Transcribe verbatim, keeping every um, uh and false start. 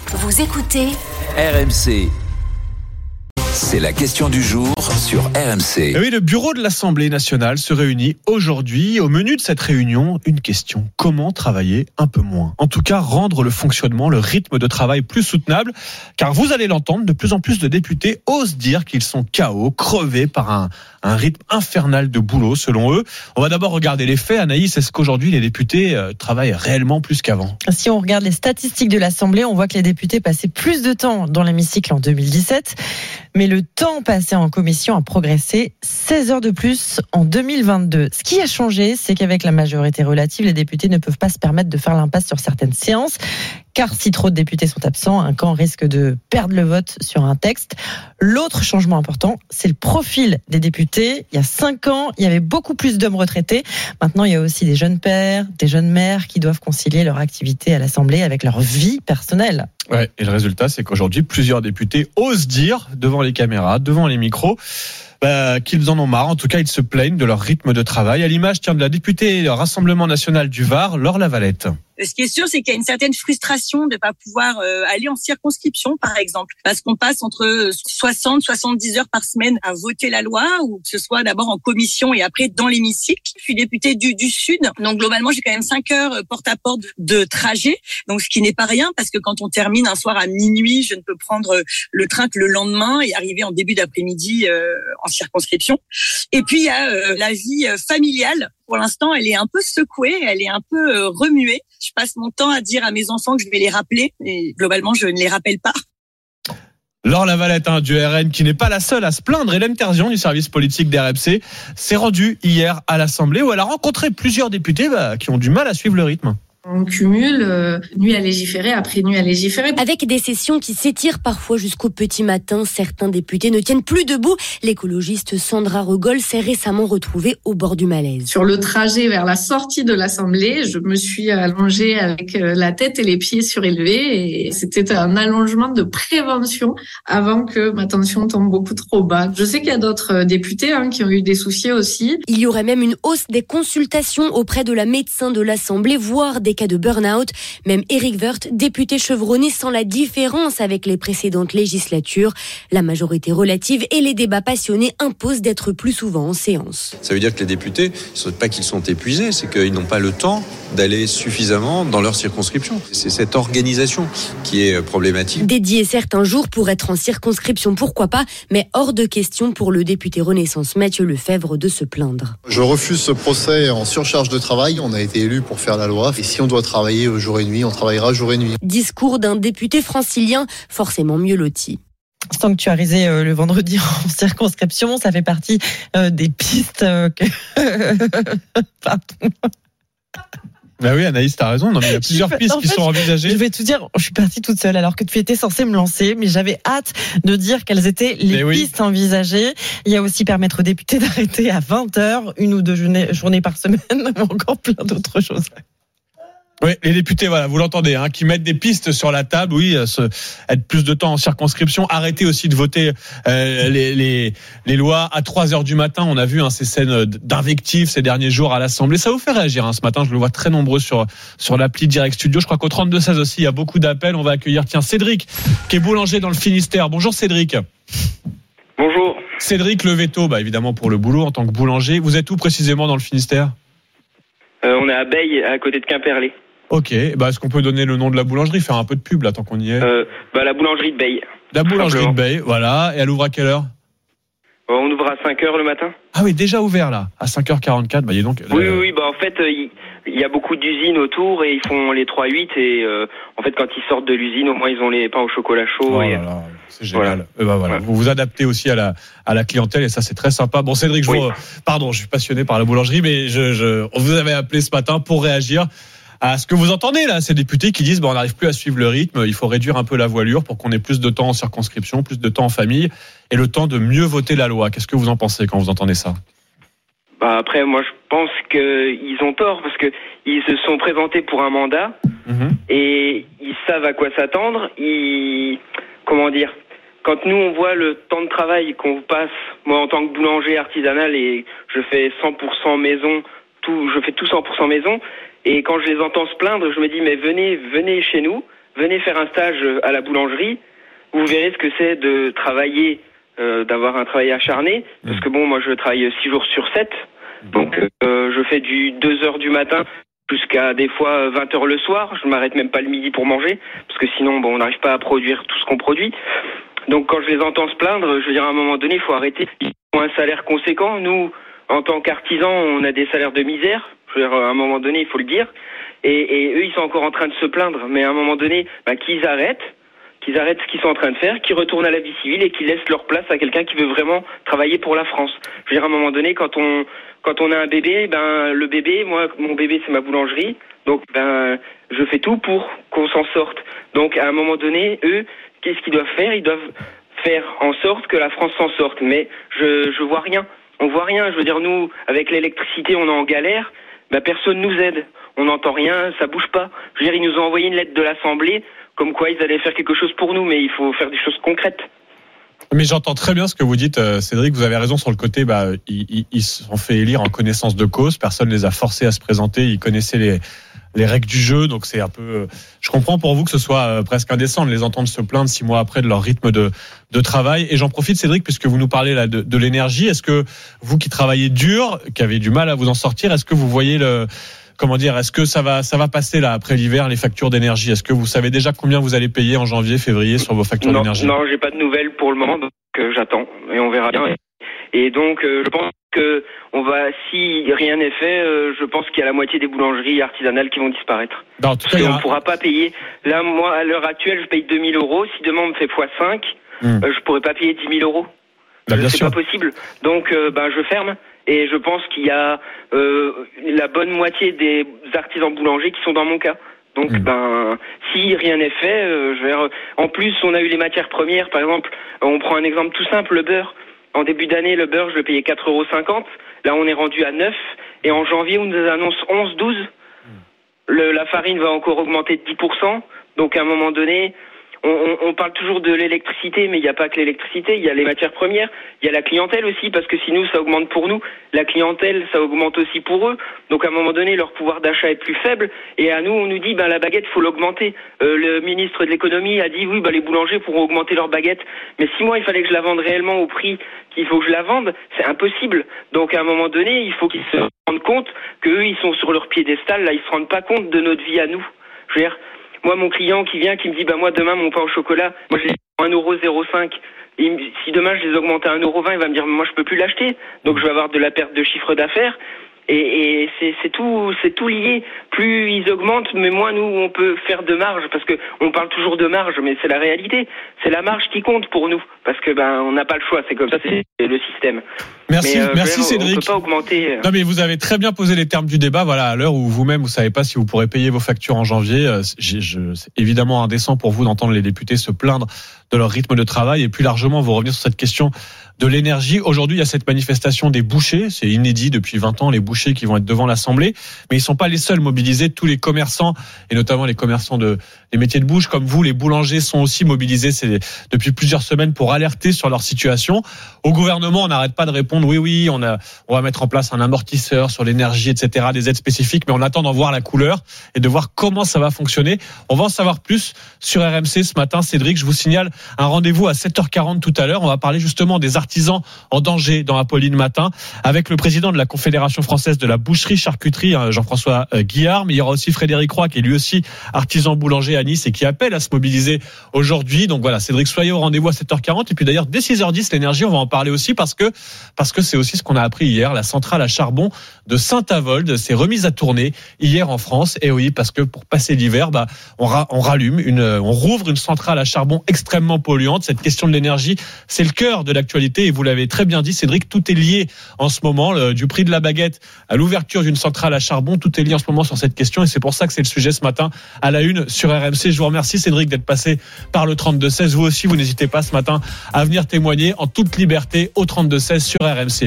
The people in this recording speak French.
Vous écoutez R M C. C'est la question du jour sur R M C. Et oui, le bureau de l'Assemblée nationale se réunit aujourd'hui. Au menu de cette réunion, une question. Comment travailler un peu moins ? En tout cas, rendre le fonctionnement, le rythme de travail plus soutenable. Car vous allez l'entendre, de plus en plus de députés osent dire qu'ils sont K O, crevés par un, un rythme infernal de boulot, selon eux. On va d'abord regarder les faits. Anaïs, est-ce qu'aujourd'hui, les députés euh, travaillent réellement plus qu'avant ? Si on regarde les statistiques de l'Assemblée, on voit que les députés passaient plus de temps dans l'hémicycle en deux mille dix-sept. Mais le temps passé en commission a progressé, seize heures de plus en deux mille vingt-deux. Ce qui a changé, c'est qu'avec la majorité relative, les députés ne peuvent pas se permettre de faire l'impasse sur certaines séances. Car si trop de députés sont absents, un camp risque de perdre le vote sur un texte. L'autre changement important, c'est le profil des députés. Il y a cinq ans, il y avait beaucoup plus d'hommes retraités. Maintenant, il y a aussi des jeunes pères, des jeunes mères qui doivent concilier leur activité à l'Assemblée avec leur vie personnelle. Ouais, et le résultat, c'est qu'aujourd'hui, plusieurs députés osent dire devant les caméras, devant les micros, bah, qu'ils en ont marre. En tout cas, ils se plaignent de leur rythme de travail. À l'image, tiens, de la députée du Rassemblement national du Var, Laure Lavalette. Ce qui est sûr, c'est qu'il y a une certaine frustration de ne pas pouvoir euh, aller en circonscription, par exemple, parce qu'on passe entre soixante, soixante-dix heures par semaine à voter la loi, ou que ce soit d'abord en commission et après dans l'hémicycle. Je suis députée du, du Sud, donc globalement, j'ai quand même cinq heures porte-à-porte de trajet, donc ce qui n'est pas rien, parce que quand on termine un soir à minuit, je ne peux prendre le train que le lendemain et arriver en début d'après-midi euh, en circonscription. Et puis, il y a euh, la vie familiale. Pour l'instant, elle est un peu secouée, elle est un peu euh, remuée. Je passe mon temps à dire à mes enfants que je vais les rappeler, et globalement, je ne les rappelle pas. Laure Lavalette, hein, du R N, qui n'est pas la seule à se plaindre. Hélène Terzion, du service politique d'R M C, s'est rendue hier à l'Assemblée où elle a rencontré plusieurs députés bah, qui ont du mal à suivre le rythme. On cumule euh, nuit à légiférer après nuit à légiférer. Avec des sessions qui s'étirent parfois jusqu'au petit matin, certains députés ne tiennent plus debout. L'écologiste Sandra Regol s'est récemment retrouvée au bord du malaise. Sur le trajet vers la sortie de l'Assemblée, je me suis allongée avec la tête et les pieds surélevés et c'était un allongement de prévention avant que ma tension tombe beaucoup trop bas. Je sais qu'il y a d'autres députés hein, qui ont eu des soucis aussi. Il y aurait même une hausse des consultations auprès de la médecin de l'Assemblée, voire des cas de burn-out. Même Éric Woerth, député chevronné, sent la différence avec les précédentes législatures. La majorité relative et les débats passionnés imposent d'être plus souvent en séance. Ça veut dire que les députés, ce n'est pas qu'ils sont épuisés, c'est qu'ils n'ont pas le temps d'aller suffisamment dans leur circonscription. C'est cette organisation qui est problématique. Dédier certains jours pour être en circonscription, pourquoi pas, mais hors de question pour le député Renaissance Mathieu Lefebvre de se plaindre. Je refuse ce procès en surcharge de travail. On a été élus pour faire la loi. Et si on doit travailler jour et nuit, on travaillera jour et nuit. Discours d'un député francilien, forcément mieux loti. Sanctuarisé euh, le vendredi en circonscription, ça fait partie euh, des pistes euh, que... Pardon. Bah oui, Anaïs, t'as raison. Non, mais il y a plusieurs pistes en qui fait, sont envisagées. Je vais te dire, je suis partie toute seule alors que tu étais censée me lancer, mais j'avais hâte de dire quelles étaient les mais pistes oui. envisagées. Il y a aussi permettre aux députés d'arrêter à vingt heures, une ou deux journées, journées par semaine, ou encore plein d'autres choses. Oui, les députés, voilà, vous l'entendez, hein, qui mettent des pistes sur la table, oui, se, être plus de temps en circonscription, arrêter aussi de voter euh, les, les, les lois à trois heures du matin. On a vu hein, ces scènes d'invectives ces derniers jours à l'Assemblée. Ça vous fait réagir hein, ce matin, je le vois très nombreux sur, sur l'appli Direct Studio. Je crois qu'au trente-deux seize aussi, il y a beaucoup d'appels. On va accueillir, tiens, Cédric, qui est boulanger dans le Finistère. Bonjour Cédric. Bonjour. Cédric, le veto, bah, évidemment pour le boulot en tant que boulanger. Vous êtes où précisément dans le Finistère ? euh, On est à Beille, à côté de Quimperlé. Ok, bah, est-ce qu'on peut donner le nom de la boulangerie, faire un peu de pub là tant qu'on y est euh, bah, La boulangerie de Beille. La boulangerie de Beille, voilà. Et elle ouvre à quelle heure ? On ouvre à cinq heures le matin. Ah oui, déjà ouvert là, à cinq heures quarante-quatre. Bah, dis donc. Oui, là, oui, oui, bah en fait, il euh, y a beaucoup d'usines autour et ils font les trois huit et euh, en fait, quand ils sortent de l'usine, au moins ils ont les pains au chocolat chaud. Oh et... là là, c'est génial. Voilà. Et bah, voilà. Ouais. Vous vous adaptez aussi à la à la clientèle et ça c'est très sympa. Bon, Cédric, je oui. vous... pardon, je suis passionné par la boulangerie, mais je, je... on vous avait appelé ce matin pour réagir à ce que vous entendez là, ces députés qui disent bon, on n'arrive plus à suivre le rythme, il faut réduire un peu la voilure pour qu'on ait plus de temps en circonscription, plus de temps en famille et le temps de mieux voter la loi. Qu'est-ce que vous en pensez quand vous entendez ça ? Bah après, moi je pense qu'ils ont tort parce que ils se sont présentés pour un mandat mmh. et ils savent à quoi s'attendre. Ils, comment dire, quand nous on voit le temps de travail qu'on passe, moi en tant que boulanger artisanal et je fais cent pour cent maison, tout, je fais tout cent pour cent maison. Et quand je les entends se plaindre, je me dis mais venez, venez chez nous, venez faire un stage à la boulangerie, vous verrez ce que c'est de travailler, euh, d'avoir un travail acharné. Parce que bon, moi je travaille six jours sur sept, donc euh, je fais du deux heures du matin jusqu'à des fois vingt heures le soir. Je ne m'arrête même pas le midi pour manger, parce que sinon bon, on n'arrive pas à produire tout ce qu'on produit. Donc quand je les entends se plaindre, je veux dire à un moment donné, il faut arrêter. Ils ont un salaire conséquent. Nous, en tant qu'artisans, on a des salaires de misère. Je veux dire, à un moment donné, il faut le dire. Et, et eux, ils sont encore en train de se plaindre. Mais à un moment donné, bah, qu'ils arrêtent, qu'ils arrêtent ce qu'ils sont en train de faire, qu'ils retournent à la vie civile et qu'ils laissent leur place à quelqu'un qui veut vraiment travailler pour la France. Je veux dire, à un moment donné, quand on quand on a un bébé, ben le bébé, moi, mon bébé, c'est ma boulangerie. Donc, ben, je fais tout pour qu'on s'en sorte. Donc, à un moment donné, eux, qu'est-ce qu'ils doivent faire ? Ils doivent faire en sorte que la France s'en sorte. Mais je je vois rien. On voit rien. Je veux dire, nous, avec l'électricité, on est en galère. Ben, personne nous aide. On n'entend rien, ça bouge pas. Je veux dire, ils nous ont envoyé une lettre de l'Assemblée, comme quoi ils allaient faire quelque chose pour nous, mais il faut faire des choses concrètes. Mais j'entends très bien ce que vous dites, Cédric. Vous avez raison sur le côté. Bah, ils, ils, ils se sont fait élire en connaissance de cause. Personne les a forcés à se présenter. Ils connaissaient les les règles du jeu. Donc c'est un peu. Je comprends pour vous que ce soit presque indécent de les entendre se plaindre six mois après de leur rythme de de travail. Et j'en profite, Cédric, puisque vous nous parlez là de, de l'énergie. Est-ce que vous qui travaillez dur, qui avez du mal à vous en sortir, est-ce que vous voyez le Comment dire, est-ce que ça va, ça va passer là après l'hiver, les factures d'énergie ? Est-ce que vous savez déjà combien vous allez payer en janvier, février sur vos factures non, d'énergie ? Non, j'ai pas de nouvelles pour le moment, donc euh, j'attends et on verra bien. Et donc, euh, je pense que on va, si rien n'est fait, euh, je pense qu'il y a la moitié des boulangeries artisanales qui vont disparaître. Non, en tout cas, Parce qu'on a... ne pourra pas payer. Là, moi, à l'heure actuelle, je paye deux mille euros. Si demain on me fait fois cinq, hum. euh, je pourrais pas payer dix mille euros. Bah, bien c'est sûr. pas possible. Donc, euh, ben, je ferme. Et je pense qu'il y a euh, la bonne moitié des artisans boulangers qui sont dans mon cas. Donc, mmh. ben, si rien n'est fait, euh, je vais. En plus, on a eu les matières premières. Par exemple, on prend un exemple tout simple, le beurre. En début d'année, le beurre, je le payais quatre euros cinquante. Là, on est rendu à neuf. Et en janvier, on nous annonce onze, douze. Mmh. Le, la farine va encore augmenter de dix pour cent. Donc, à un moment donné, On, on, on parle toujours de l'électricité, mais il n'y a pas que l'électricité, il y a les matières premières, il y a la clientèle aussi, parce que si nous, ça augmente pour nous, la clientèle, ça augmente aussi pour eux. Donc à un moment donné, leur pouvoir d'achat est plus faible, et à nous, on nous dit, ben la baguette, faut l'augmenter. Euh, le ministre de l'économie a dit, oui, ben les boulangers pourront augmenter leur baguette, mais si moi, il fallait que je la vende réellement au prix qu'il faut que je la vende, c'est impossible. Donc à un moment donné, il faut qu'ils se rendent compte qu'eux, ils sont sur leur piédestal, là, ils se rendent pas compte de notre vie à nous. Je veux dire, moi, mon client qui vient, qui me dit, bah, moi, demain, mon pain au chocolat, moi, je l'ai un euro zéro cinq. Et si demain, je les augmente à un euro vingt, il va me dire, moi, je peux plus l'acheter. Donc, je vais avoir de la perte de chiffre d'affaires. Et, et c'est, c'est tout, c'est tout lié. Plus ils augmentent, mais moins nous, on peut faire de marge. Parce que on parle toujours de marge, mais c'est la réalité. C'est la marge qui compte pour nous. Parce que, ben, on n'a pas le choix. C'est comme ça, c'est le système. Merci, mais, euh, merci on, Cédric. On peut pas augmenter. Non, mais vous avez très bien posé les termes du débat. Voilà, à l'heure où vous-même, vous savez pas si vous pourrez payer vos factures en janvier. J'ai, je, c'est évidemment indécent pour vous d'entendre les députés se plaindre de leur rythme de travail. Et plus largement, vous revenir sur cette question de l'énergie. Aujourd'hui, il y a cette manifestation des bouchers. C'est inédit depuis vingt ans, les bouchers qui vont être devant l'Assemblée. Mais ils sont pas les seuls mobilisés. Tous les commerçants, et notamment les commerçants de, des métiers de bouche, comme vous, les boulangers, sont aussi mobilisés c'est, depuis plusieurs semaines pour alerter sur leur situation. Au gouvernement, on n'arrête pas de répondre, oui, oui, on a, on va mettre en place un amortisseur sur l'énergie, et cetera, des aides spécifiques, mais on attend d'en voir la couleur et de voir comment ça va fonctionner. On va en savoir plus sur R M C ce matin. Cédric, je vous signale un rendez-vous à sept heures quarante tout à l'heure. On va parler justement des artisans en danger dans Apolline Matin avec le président de la Confédération française de la boucherie-charcuterie, Jean-François Guillard. Mais il y aura aussi Frédéric Roy, qui est lui aussi artisan boulanger à Nice et qui appelle à se mobiliser aujourd'hui. Donc voilà, Cédric, soyez au rendez-vous à sept heures quarante. Et puis d'ailleurs, dès six heures dix, l'énergie, on va en parler aussi parce que, parce que c'est aussi ce qu'on a appris hier. La centrale à charbon de Saint-Avold s'est remise à tourner hier en France. Et oui, parce que pour passer l'hiver, bah, on, ra- on rallume une, on rouvre une centrale à charbon extrêmement polluante. Cette question de l'énergie, c'est le cœur de l'actualité. Et vous l'avez très bien dit, Cédric, tout est lié en ce moment, le, du prix de la baguette à l'ouverture d'une centrale à charbon, tout est lié en ce moment sur cette question. Et c'est pour ça que c'est le sujet ce matin à la une sur R M C. Je vous remercie, Cédric, d'être passé par le trente-deux seize. Vous aussi, vous n'hésitez pas ce matin à venir témoigner en toute liberté au trente-deux seize sur R M C.